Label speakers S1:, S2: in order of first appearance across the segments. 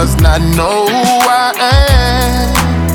S1: must not know who I am.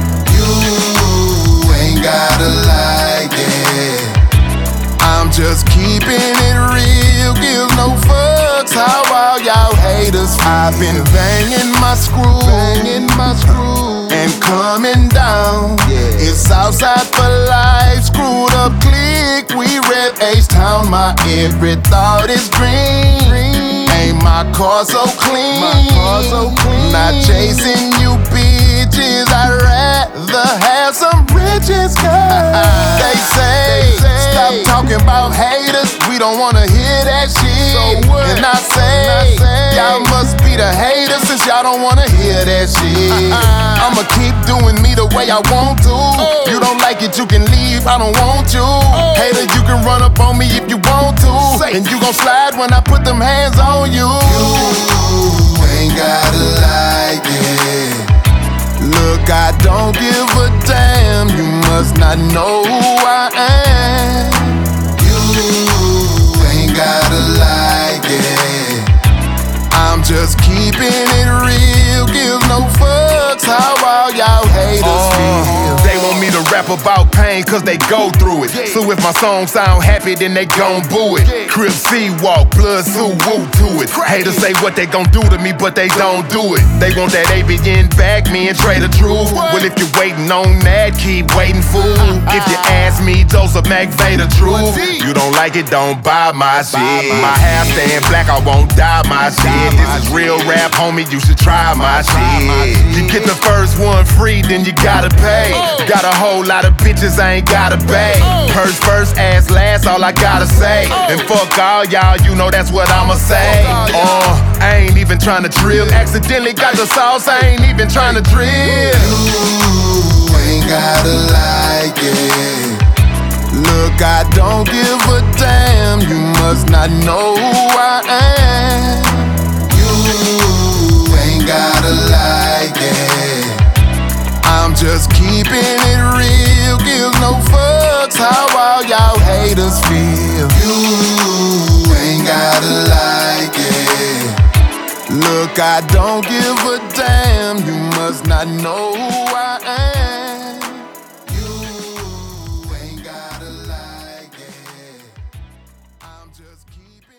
S1: You ain't gotta like it. I'm just keeping it real, give no fucks how all y'all haters feel. I've been banging my screw, and coming down. It's Southside for life, screwed up clique. We rep H-Town, my every thought is green. Ain't my car so clean? Not chasing you bitches, I'd rather have some riches, girl. They say, stop talking about haters, we don't wanna hear that shit. And I say, y'all must be the haters since y'all don't wanna hear that shit. I'ma keep doing me the way I want to. You don't like it, you can leave, I don't want you. Hater, you can run up on me if you want to, and you gon' slide when I put them hands on you. You ain't gotta like it. Look, I don't give a damn, you must not know who I am. You ain't gotta like it. I'm just keeping it real, give no fucks how all y'all haters feel.
S2: They want me to rap about pain cause they go through it. So if my song sound happy, then they gon' boo it. Crib C-walk, blood Sue woo to it. Haters say what they gon' do to me, but they don't do it. They want that ABN back, me and Trey the truth. Well, if you're waiting on that, keep waiting, fool. If you ask me, Joseph McVay the truth. You don't like it, don't buy my shit. My hair stand black, I won't dye my shit. This is real rap, homie, you should try my shit. You get the first one free, then you gotta pay. Got a whole lot of bitches, I ain't gotta pay. Purse first, ass last, all I gotta say. And fuck all y'all, you know that's what I'ma say. I ain't even tryna drill. Accidentally got the sauce, I ain't even tryna drill.
S1: You ain't gotta like it. Look, I don't give a damn, you must not know who I am. You ain't gotta like it. I'm just keeping it real, give no fucks how all y'all haters feel. You ain't gotta like it. Look, I don't give a damn, you must not know who I am. You ain't gotta like it. I'm just keeping